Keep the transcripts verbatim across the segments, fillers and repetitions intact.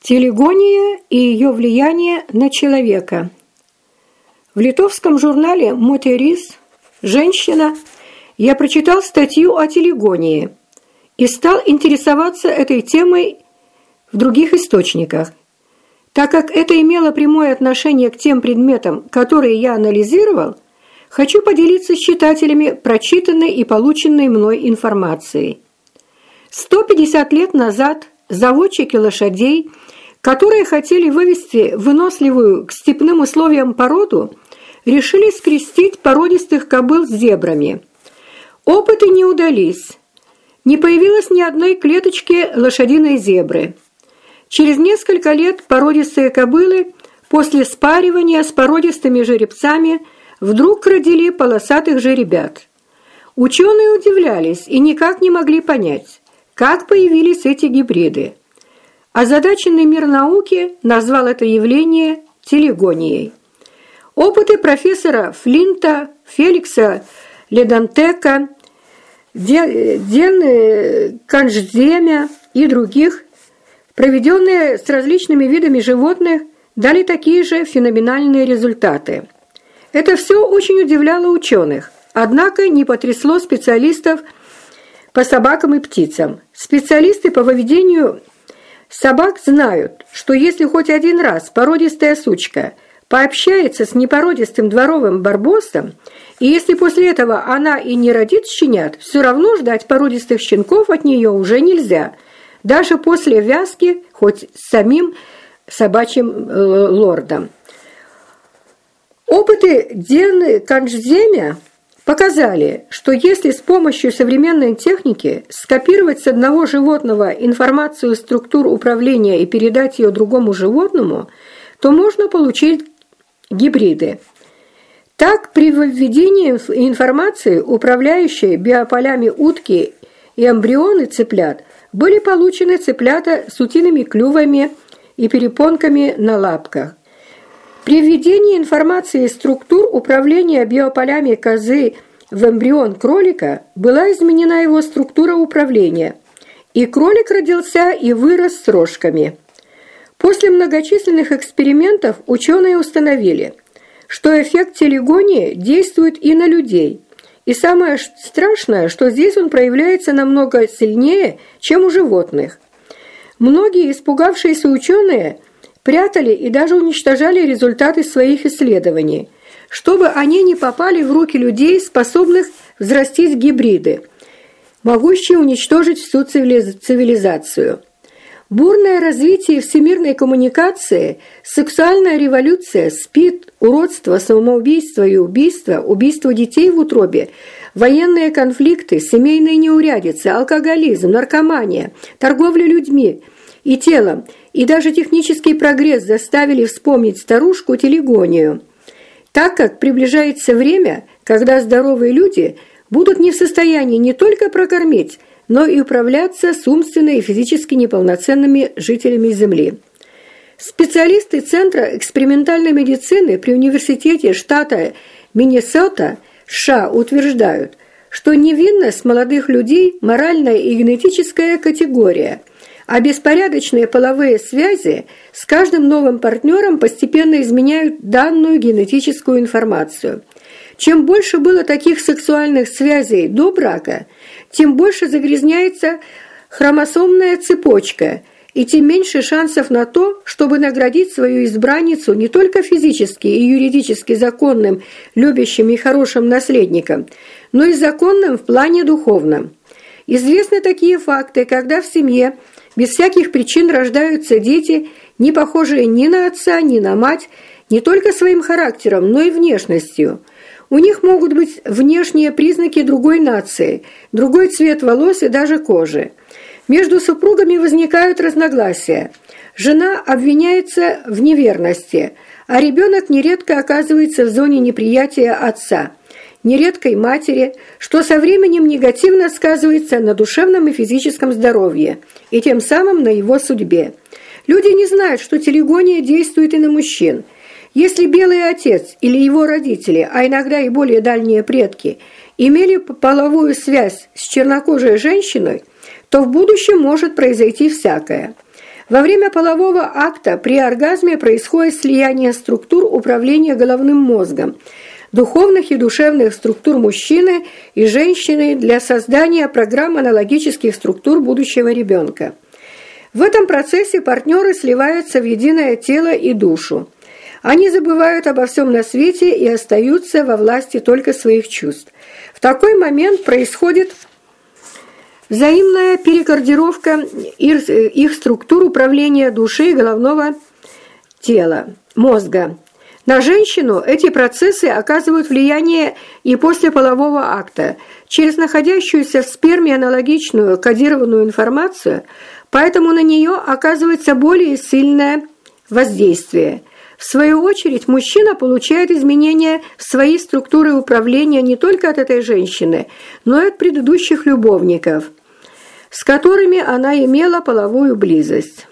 Телегония и ее влияние на человека. В литовском журнале «Мотерис. Женщина» я прочитал статью о телегонии и стал интересоваться этой темой в других источниках. Так как это имело прямое отношение к тем предметам, которые я анализировал, хочу поделиться с читателями прочитанной и полученной мной информацией. сто пятьдесят лет назад заводчики лошадей, которые хотели вывести выносливую к степным условиям породу, решили скрестить породистых кобыл с зебрами. Опыты не удались. Не появилось ни одной клеточки лошадиной зебры. Через несколько лет породистые кобылы после спаривания с породистыми жеребцами вдруг родили полосатых жеребят. Ученые удивлялись и никак не могли понять, как появились эти гибриды. Озадаченный мир науки назвал это явление телегонией. Опыты профессора Флинта, Феликса Ледантека, Ден Канжземя и других, проведенные с различными видами животных, дали такие же феноменальные результаты. Это все очень удивляло ученых, однако не потрясло специалистов по собакам и птицам. Специалисты по выведению собак знают, что если хоть один раз породистая сучка пообщается с непородистым дворовым барбосом, и если после этого она и не родит щенят, все равно ждать породистых щенков от нее уже нельзя, даже после вязки хоть с самим собачьим э, лордом. Опыты Ден Канжземя показали, что если с помощью современной техники скопировать с одного животного информацию структур управления и передать ее другому животному, то можно получить гибриды. Так, при введении информации, управляющей биополями утки и эмбрионы цыплят, были получены цыплята с утиными клювами и перепонками на лапках. При введении информации из структур управления биополями козы в эмбрион кролика была изменена его структура управления, и кролик родился и вырос с рожками. После многочисленных экспериментов ученые установили, что эффект телегонии действует и на людей. И самое страшное, что здесь он проявляется намного сильнее, чем у животных. Многие испугавшиеся ученые прятали и даже уничтожали результаты своих исследований, чтобы они не попали в руки людей, способных взрастить гибриды, могущие уничтожить всю цивилизацию. Бурное развитие всемирной коммуникации, сексуальная революция, СПИД, уродство, самоубийство и убийство, убийство детей в утробе, военные конфликты, семейные неурядицы, алкоголизм, наркомания, торговля людьми и телом, и даже технический прогресс заставили вспомнить старушку телегонию, так как приближается время, когда здоровые люди будут не в состоянии не только прокормить, но и управляться с умственно и физически неполноценными жителями Земли. Специалисты Центра экспериментальной медицины при университете штата Миннесота, США, утверждают, что невинность молодых людей – моральная и генетическая категория, а беспорядочные половые связи с каждым новым партнером постепенно изменяют данную генетическую информацию. Чем больше было таких сексуальных связей до брака, тем больше загрязняется хромосомная цепочка, и тем меньше шансов на то, чтобы наградить свою избранницу не только физически и юридически законным, любящим и хорошим наследником, но и законным в плане духовном. Известны такие факты, когда в семье без всяких причин рождаются дети, не похожие ни на отца, ни на мать, не только своим характером, но и внешностью. У них могут быть внешние признаки другой нации, другой цвет волос и даже кожи. Между супругами возникают разногласия. Жена обвиняется в неверности, а ребенок нередко оказывается в зоне неприятия отца, нередкой матери, что со временем негативно сказывается на душевном и физическом здоровье, и тем самым на его судьбе. Люди не знают, что телегония действует и на мужчин. Если белый отец или его родители, а иногда и более дальние предки, имели половую связь с чернокожей женщиной, то в будущем может произойти всякое. Во время полового акта при оргазме происходит слияние структур управления головным мозгом, духовных и душевных структур мужчины и женщины для создания программ аналогических структур будущего ребенка. В этом процессе партнеры сливаются в единое тело и душу. Они забывают обо всем на свете и остаются во власти только своих чувств. В такой момент происходит взаимная перекодировка их, их структур управления души и головного тела, мозга. На женщину эти процессы оказывают влияние и после полового акта, через находящуюся в сперме аналогичную кодированную информацию, поэтому на нее оказывается более сильное воздействие. В свою очередь, мужчина получает изменения в своей структуре управления не только от этой женщины, но и от предыдущих любовников, с которыми она имела половую близость.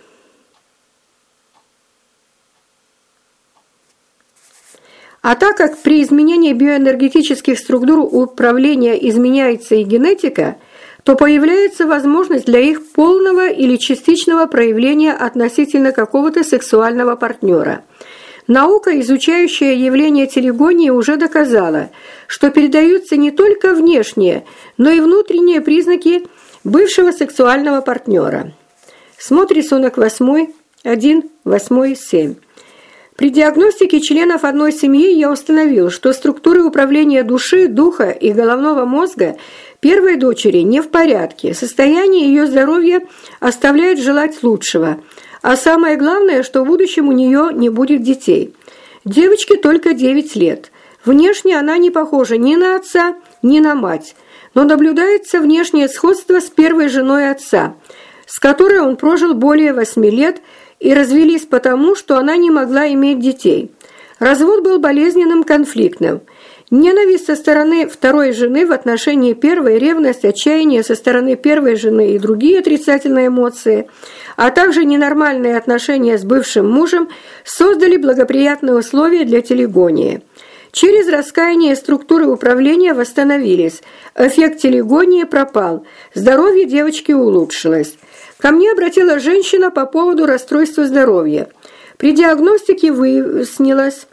А так как при изменении биоэнергетических структур управления изменяется и генетика, то появляется возможность для их полного или частичного проявления относительно какого-то сексуального партнера. Наука, изучающая явление телегонии, уже доказала, что передаются не только внешние, но и внутренние признаки бывшего сексуального партнера. Смотри рисунок восьмой, один, восемь, семь. При диагностике членов одной семьи я установил, что структуры управления души, духа и головного мозга первой дочери не в порядке. Состояние ее здоровья оставляет желать лучшего. А самое главное, что в будущем у нее не будет детей. Девочке только девять лет. Внешне она не похожа ни на отца, ни на мать. Но наблюдается внешнее сходство с первой женой отца, с которой он прожил более восьми лет, и развелись потому, что она не могла иметь детей. Развод был болезненным, конфликтным. Ненависть со стороны второй жены в отношении первой, ревность, отчаяние со стороны первой жены и другие отрицательные эмоции, а также ненормальные отношения с бывшим мужем создали благоприятные условия для телегонии. Через раскаяние структуры управления восстановились, эффект телегонии пропал, здоровье девочки улучшилось. Ко мне обратилась женщина по поводу расстройства здоровья. При диагностике выяснилось,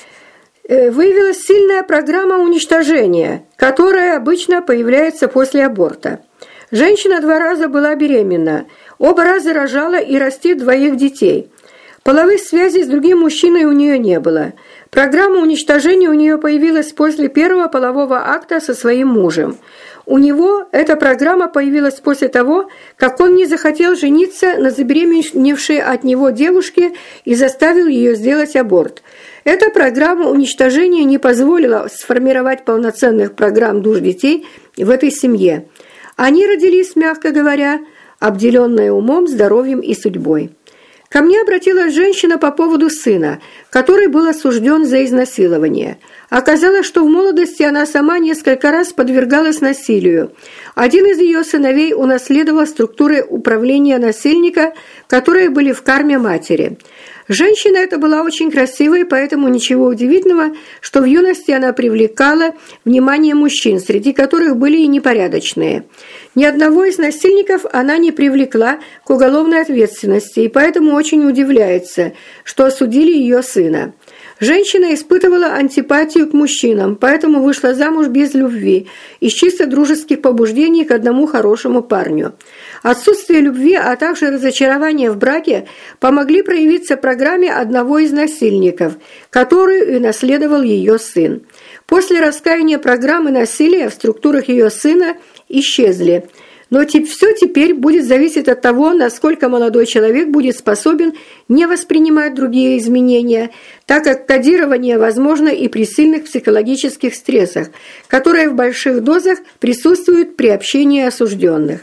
выявилась сильная программа уничтожения, которая обычно появляется после аборта. Женщина два раза была беременна, оба раза рожала и растит двоих детей. Половых связей с другим мужчиной у нее не было. Программа уничтожения у нее появилась после первого полового акта со своим мужем. У него эта программа появилась после того, как он не захотел жениться на забеременевшей от него девушке и заставил ее сделать аборт. Эта программа уничтожения не позволила сформировать полноценных программ душ детей в этой семье. Они родились, мягко говоря, обделенные умом, здоровьем и судьбой. Ко мне обратилась женщина по поводу сына, который был осужден за изнасилование. Оказалось, что в молодости она сама несколько раз подвергалась насилию. Один из ее сыновей унаследовал структуры управления насильника, которые были в карме матери. Женщина эта была очень красивой, поэтому ничего удивительного, что в юности она привлекала внимание мужчин, среди которых были и непорядочные. Ни одного из насильников она не привлекла к уголовной ответственности, и поэтому очень удивляется, что осудили ее сына. Женщина испытывала антипатию к мужчинам, поэтому вышла замуж без любви, из чисто дружеских побуждений к одному хорошему парню. Отсутствие любви, а также разочарование в браке помогли проявиться программе одного из насильников, которую и наследовал ее сын. После раскаяния программы насилия в структурах ее сына исчезли. Но все теперь будет зависеть от того, насколько молодой человек будет способен не воспринимать другие изменения, так как кодирование возможно и при сильных психологических стрессах, которые в больших дозах присутствуют при общении осужденных.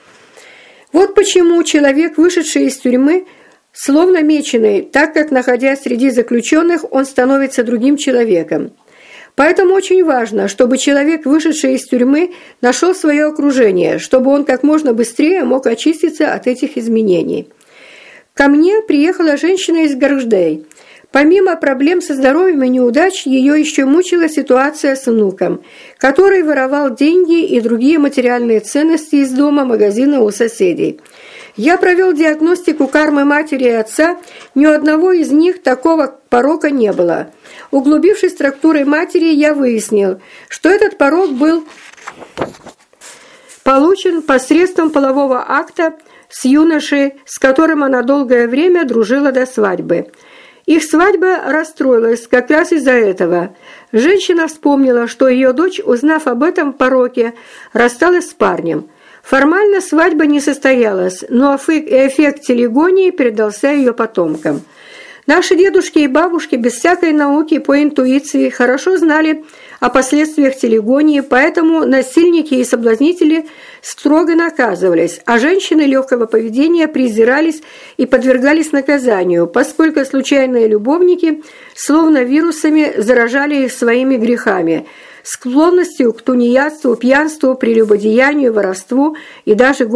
Вот почему человек, вышедший из тюрьмы, словно меченый, так как, находясь среди заключенных, он становится другим человеком. Поэтому очень важно, чтобы человек, вышедший из тюрьмы, нашел свое окружение, чтобы он как можно быстрее мог очиститься от этих изменений. Ко мне приехала женщина из Гарждей. Помимо проблем со здоровьем и неудач, ее еще мучила ситуация с внуком, который воровал деньги и другие материальные ценности из дома, магазина у соседей. Я провел диагностику кармы матери и отца, ни у одного из них такого порока не было. Углубившись в структуры матери, я выяснил, что этот порок был получен посредством полового акта с юношей, с которым она долгое время дружила до свадьбы. Их свадьба расстроилась как раз из-за этого. Женщина вспомнила, что ее дочь, узнав об этом пороке, рассталась с парнем. Формально свадьба не состоялась, но эффект телегонии передался ее потомкам. Наши дедушки и бабушки без всякой науки по интуиции хорошо знали о последствиях телегонии, поэтому насильники и соблазнители строго наказывались, а женщины легкого поведения презирались и подвергались наказанию, поскольку случайные любовники словно вирусами заражали их своими грехами, склонностью к тунеядству, пьянству, прелюбодеянию, воровству и даже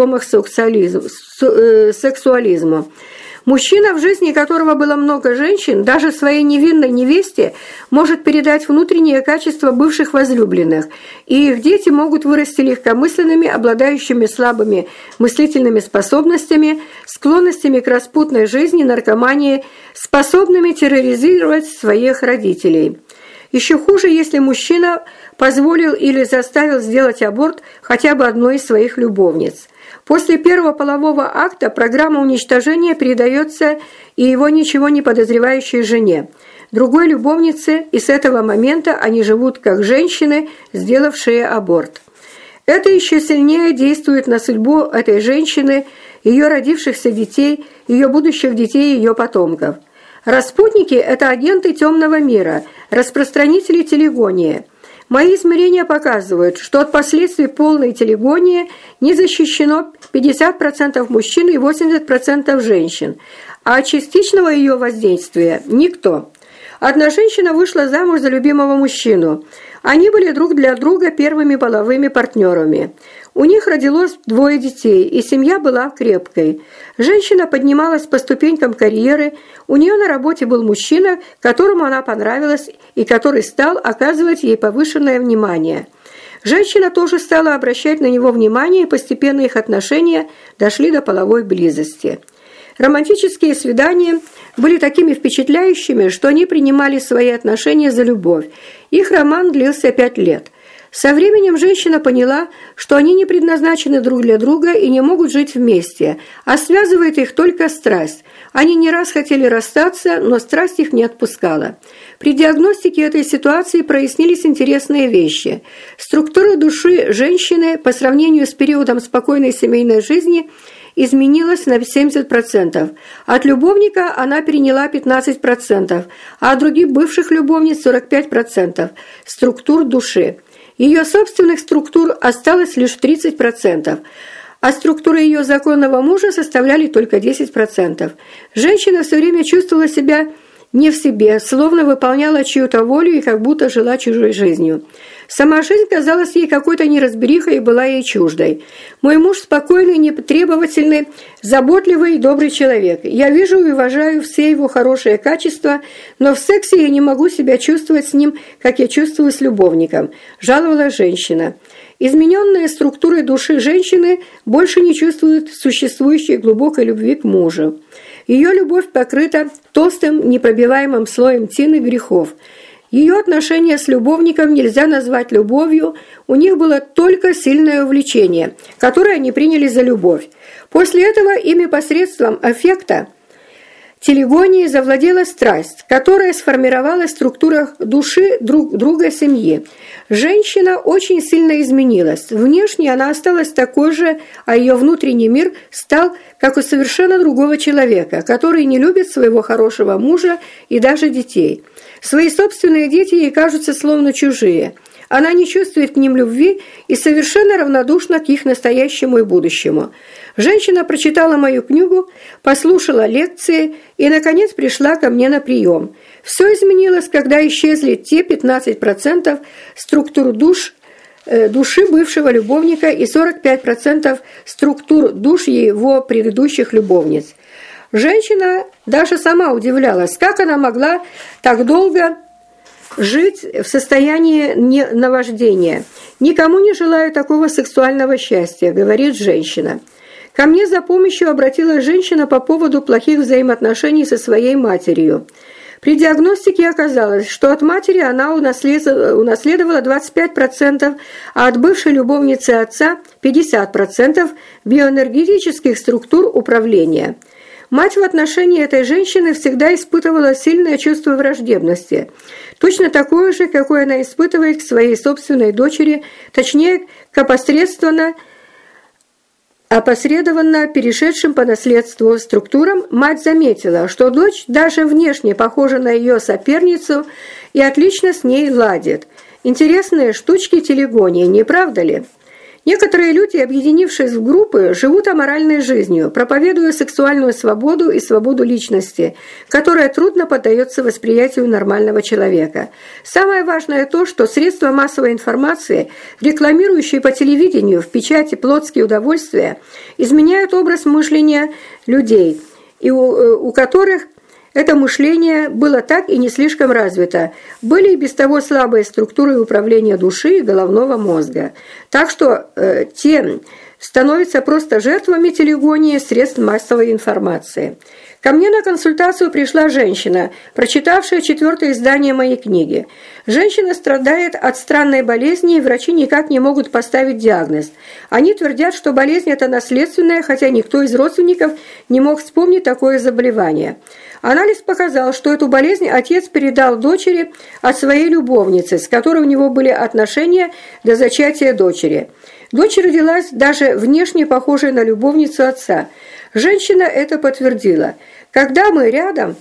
гомосексуализму. Мужчина, в жизни которого было много женщин, даже своей невинной невесте может передать внутренние качества бывших возлюбленных, и их дети могут вырасти легкомысленными, обладающими слабыми мыслительными способностями, склонностями к распутной жизни, наркомании, способными терроризировать своих родителей. Еще хуже, если мужчина позволил или заставил сделать аборт хотя бы одной из своих любовниц. После первого полового акта программа уничтожения передается и его ничего не подозревающей жене, другой любовнице, и с этого момента они живут как женщины, сделавшие аборт. Это еще сильнее действует на судьбу этой женщины, ее родившихся детей, ее будущих детей и ее потомков. Распутники – это агенты темного мира, распространители телегонии. Мои измерения показывают, что от последствий полной телегонии не защищено пятьдесят процентов мужчин и восемьдесят процентов женщин, а от частичного ее воздействия – никто. Одна женщина вышла замуж за любимого мужчину. Они были друг для друга первыми половыми партнерами. У них родилось двое детей, и семья была крепкой. Женщина поднималась по ступенькам карьеры, у нее на работе был мужчина, которому она понравилась и который стал оказывать ей повышенное внимание. Женщина тоже стала обращать на него внимание, и постепенно их отношения дошли до половой близости. Романтические свидания были такими впечатляющими, что они принимали свои отношения за любовь. Их роман длился пять лет. Со временем женщина поняла, что они не предназначены друг для друга и не могут жить вместе, а связывает их только страсть. Они не раз хотели расстаться, но страсть их не отпускала. При диагностике этой ситуации прояснились интересные вещи. Структура души женщины по сравнению с периодом спокойной семейной жизни изменилась на семьдесят процентов. От любовника она переняла пятнадцать процентов, а от других бывших любовниц сорок пять процентов структур души. Ее собственных структур осталось лишь тридцать процентов, а структуры ее законного мужа составляли только десять процентов. Женщина все время чувствовала себя не в себе, словно выполняла чью-то волю и как будто жила чужой жизнью. Сама жизнь казалась ей какой-то неразберихой и была ей чуждой. Мой муж спокойный, нетребовательный, заботливый и добрый человек. Я вижу и уважаю все его хорошие качества, но в сексе я не могу себя чувствовать с ним, как я чувствую с любовником, жаловалась женщина. Измененные структуры души женщины больше не чувствуют существующей глубокой любви к мужу. Ее любовь покрыта толстым, непробиваемым слоем тины грехов. Ее отношения с любовником нельзя назвать любовью, у них было только сильное увлечение, которое они приняли за любовь. После этого ими посредством аффекта телегонии завладела страсть, которая сформировалась в структурах души друг друга семьи. Женщина очень сильно изменилась. Внешне она осталась такой же, а ее внутренний мир стал как у совершенно другого человека, который не любит своего хорошего мужа и даже детей. Свои собственные дети ей кажутся словно чужие. Она не чувствует к ним любви и совершенно равнодушна к их настоящему и будущему. Женщина прочитала мою книгу, послушала лекции и, наконец, пришла ко мне на прием. Все изменилось, когда исчезли те пятнадцать процентов структур душ, э, души бывшего любовника и сорок пять процентов структур душ его предыдущих любовниц. Женщина даже сама удивлялась, как она могла так долго жить в состоянии наваждения. «Никому не желаю такого сексуального счастья», — говорит женщина. Ко мне за помощью обратилась женщина по поводу плохих взаимоотношений со своей матерью. При диагностике оказалось, что от матери она унаследовала двадцать пять процентов, а от бывшей любовницы отца пятьдесят процентов биоэнергетических структур управления. Мать в отношении этой женщины всегда испытывала сильное чувство враждебности, точно такое же, какое она испытывает к своей собственной дочери, точнее, к опосредственно опосредованно перешедшим по наследству структурам. Мать заметила, что дочь даже внешне похожа на ее соперницу и отлично с ней ладит. Интересные штучки телегонии, не правда ли? Некоторые люди, объединившись в группы, живут аморальной жизнью, проповедуя сексуальную свободу и свободу личности, которая трудно поддается восприятию нормального человека. Самое важное то, что средства массовой информации, рекламирующие по телевидению, в печати плотские удовольствия, изменяют образ мышления людей, и у, у которых это мышление было так и не слишком развито. Были и без того слабые структуры управления души и головного мозга. Так что э, те становятся просто жертвами телегонии средств массовой информации. Ко мне на консультацию пришла женщина, прочитавшая четвертое издание моей книги. Женщина страдает от странной болезни, и врачи никак не могут поставить диагноз. Они твердят, что болезнь эта наследственная, хотя никто из родственников не мог вспомнить такое заболевание. Анализ показал, что эту болезнь отец передал дочери от своей любовницы, с которой у него были отношения до зачатия дочери. Дочь родилась даже внешне похожей на любовницу отца. Женщина это подтвердила. Когда мы рядом,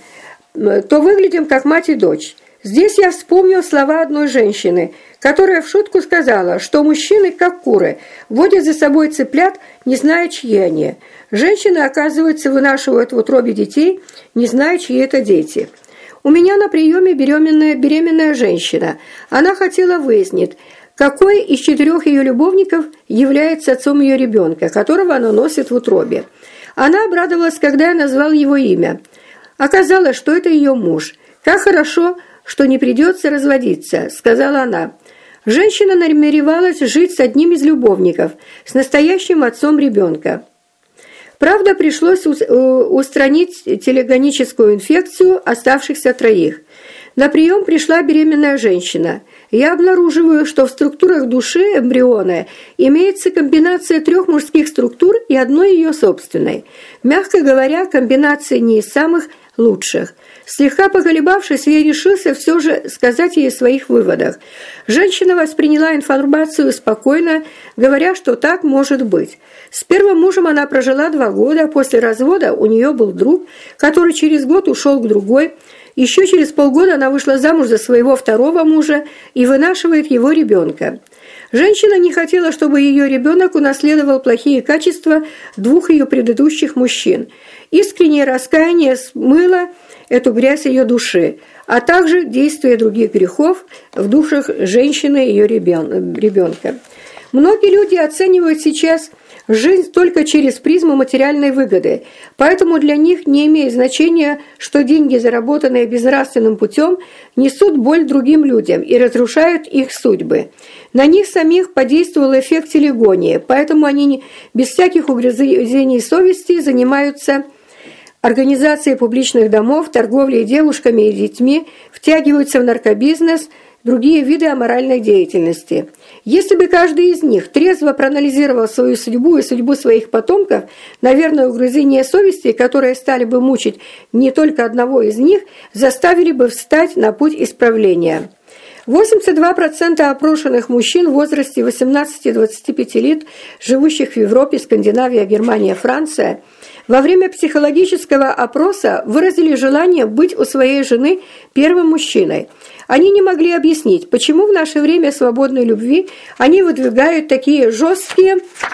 то выглядим как мать и дочь. Здесь я вспомнил слова одной женщины, которая в шутку сказала, что мужчины, как куры, водят за собой цыплят, не зная, чьи они. Женщины, оказывается, вынашивают в утробе детей, не зная, чьи это дети. У меня на приеме беременная, беременная женщина. Она хотела выяснить, какой из четырех ее любовников является отцом ее ребенка, которого она носит в утробе. Она обрадовалась, когда я назвал его имя. Оказалось, что это ее муж. «Как хорошо, что не придется разводиться», — сказала она. Женщина намеревалась жить с одним из любовников, с настоящим отцом ребенка. Правда, пришлось устранить телегоническую инфекцию оставшихся троих. На прием пришла беременная женщина. Я обнаруживаю, что в структурах души эмбриона имеется комбинация трех мужских структур и одной ее собственной. Мягко говоря, комбинация не из самых лучших. Слегка поколебавшись, я решился все же сказать ей о своих выводах. Женщина восприняла информацию спокойно, говоря, что так может быть. С первым мужем она прожила два года, после развода у нее был друг, который через год ушел к другой. Еще через полгода она вышла замуж за своего второго мужа и вынашивает его ребенка. Женщина не хотела, чтобы ее ребенок унаследовал плохие качества двух ее предыдущих мужчин. Искреннее раскаяние смыло эту грязь ее души, а также действие других грехов в душах женщины и ее ребенка. Многие люди оценивают сейчас жизнь только через призму материальной выгоды, поэтому для них не имеет значения, что деньги, заработанные безнравственным путем, несут боль другим людям и разрушают их судьбы. На них самих подействовал эффект телегонии, поэтому они без всяких угрызений совести занимаются организацией публичных домов, торговлей девушками и детьми, втягиваются в наркобизнес, другие виды аморальной деятельности. Если бы каждый из них трезво проанализировал свою судьбу и судьбу своих потомков, наверное, угрызения совести, которые стали бы мучить не только одного из них, заставили бы встать на путь исправления. восемьдесят два процента опрошенных мужчин в возрасте восемнадцати-двадцати пяти лет, живущих в Европе, Скандинавия, Германия, Франция, во время психологического опроса выразили желание быть у своей жены первым мужчиной. Они не могли объяснить, почему в наше время свободной любви они выдвигают такие жесткие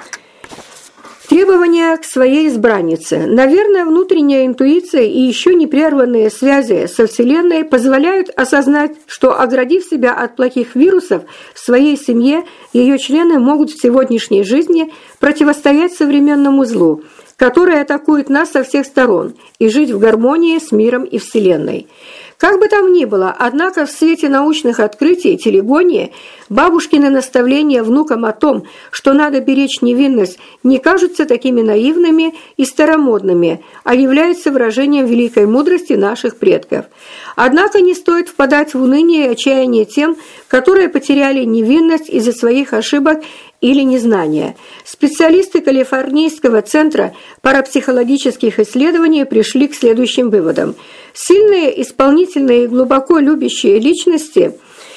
требования к своей избраннице. Наверное, внутренняя интуиция и еще не прерванные связи со Вселенной позволяют осознать, что, оградив себя от плохих вирусов в своей семье, ее члены могут в сегодняшней жизни противостоять современному злу, которые атакуют нас со всех сторон, и жить в гармонии с миром и Вселенной. Как бы там ни было, однако в свете научных открытий и телегонии бабушкины наставления внукам о том, что надо беречь невинность, не кажутся такими наивными и старомодными, а являются выражением великой мудрости наших предков. Однако не стоит впадать в уныние и отчаяние тем, которые потеряли невинность из-за своих ошибок или незнания. Специалисты Калифорнийского центра парапсихологических исследований пришли к следующим выводам. Сильные, исполнительные и глубоко любящие личности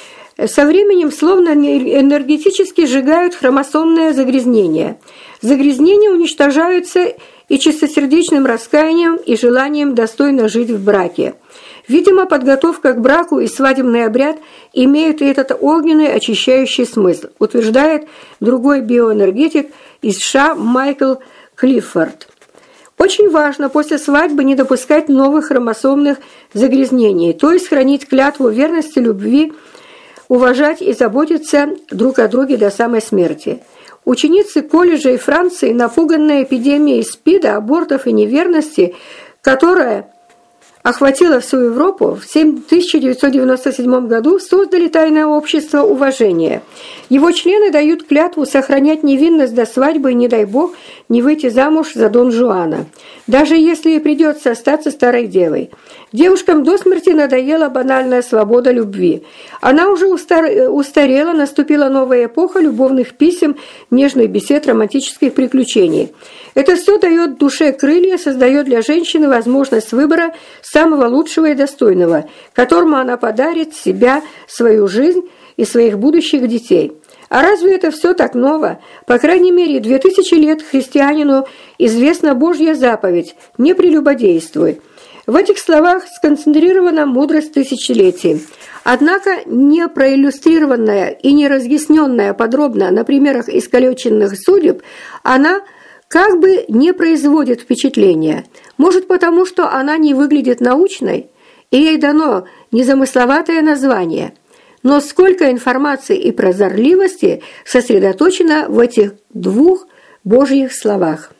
со временем словно энергетически сжигают хромосомное загрязнение. Загрязнения уничтожаются и чистосердечным раскаянием и желанием достойно жить в браке. Видимо, подготовка к браку и свадебный обряд имеют и этот огненный очищающий смысл, утверждает другой биоэнергетик из США Майкл Клиффорд. Очень важно после свадьбы не допускать новых хромосомных загрязнений, то есть хранить клятву верности, любви, уважать и заботиться друг о друге до самой смерти. Ученицы колледжей Франции, напуганные эпидемией СПИДа, абортов и неверности, которая охватила всю Европу, в тысяча девятьсот девяносто седьмом году создали тайное общество уважения. Его члены дают клятву сохранять невинность до свадьбы и, не дай бог, не выйти замуж за Дон Жуана, даже если ей придется остаться старой девой. Девушкам до смерти надоела банальная свобода любви. Она уже устар... устарела, наступила новая эпоха любовных писем, нежных бесед, романтических приключений. Это все дает душе крылья, создает для женщины возможность выбора самого лучшего и достойного, которому она подарит себя, свою жизнь и своих будущих детей. А разве это все так ново? По крайней мере, две тысячи лет христианину известна Божья заповедь «Не прелюбодействуй». В этих словах сконцентрирована мудрость тысячелетий. Однако не проиллюстрированная и не разъясненная подробно на примерах искалеченных судеб, она как бы не производит впечатления. Может, потому что она не выглядит научной, и ей дано незамысловатое название. Но сколько информации и прозорливости сосредоточено в этих двух Божьих словах.